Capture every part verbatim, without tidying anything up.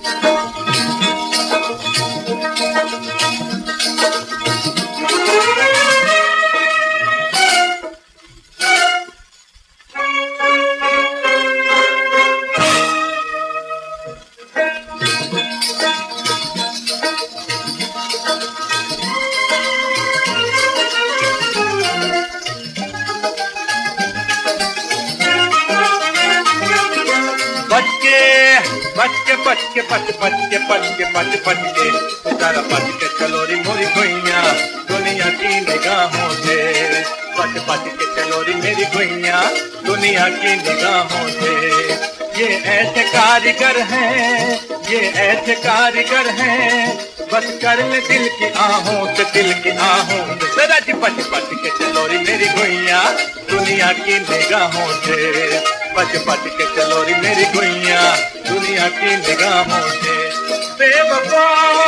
बच के बच के बच बच के बच के बच बच के जरा बच के चलो री मोरी गुइया दुनिया की निगाहों से। बच बच के चलो री मेरी गुइया दुनिया की निगाहों से। ये ऐसे कारीगर हैं, ये ऐसे कारीगर हैं, बस कर ले दिल की आहों से, दिल की आहों से। जरा जी बच बच के चलो री मेरी गुइया दुनिया की निगाहों से। बच बच के चलो री मेरी गुइया दुनिया की निगाहों से। बेवफा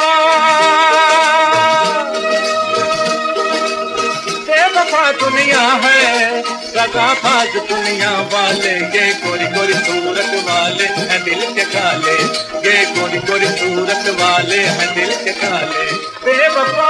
बेवफा दुनिया है, दगाबाज दुनिया वाले, ये गोरी गोरी सूरत वाले हैं दिल के काले, ये गोरी गोरी सूरत वाले हैं दिल के काले। बेवफा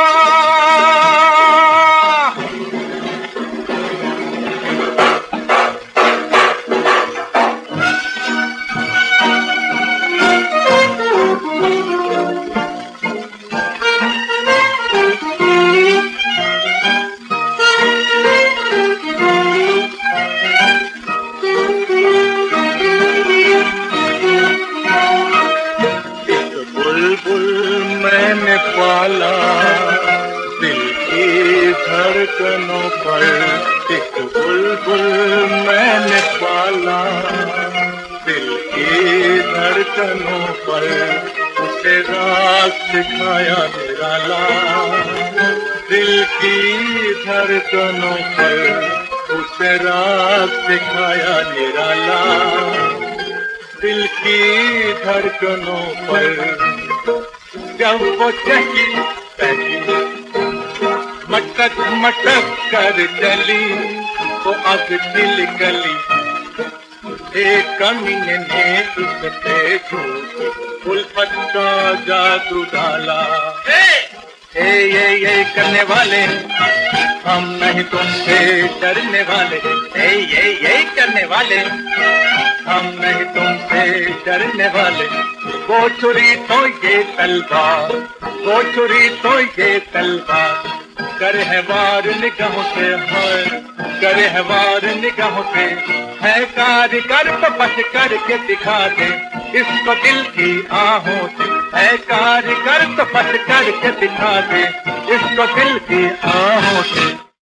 मैंने पाला दिल की धड़कनों पर, एक बुलबुल मैंने पाला दिल की धड़कनों पर। उसे राग सिखाया निराला दिल की धड़कनों पर। उसे राग सिखाया निराला दिल की धड़कनों पर। जब वो चली चली मटक मटक कर चली, वो अब दिल गली। एक कमीने ने उस पे झूठ उल्फत का जादू डाला। ए ये ये करने वाले हम नहीं तुमसे डरने वाले। ए ये ये करने वाले हम नहीं तुमसे डरने वाले। वो छुरी तो ये तलवार, वो छुरी तो ये तलवार, करे है वार निगाहों से, है करे है वार निगाहों से। है कारीगर तो बच करके दिखा दे इसको दिल की आहों से। है कारीगर तो बच करके दिखा दे इसको दिल की आहों से।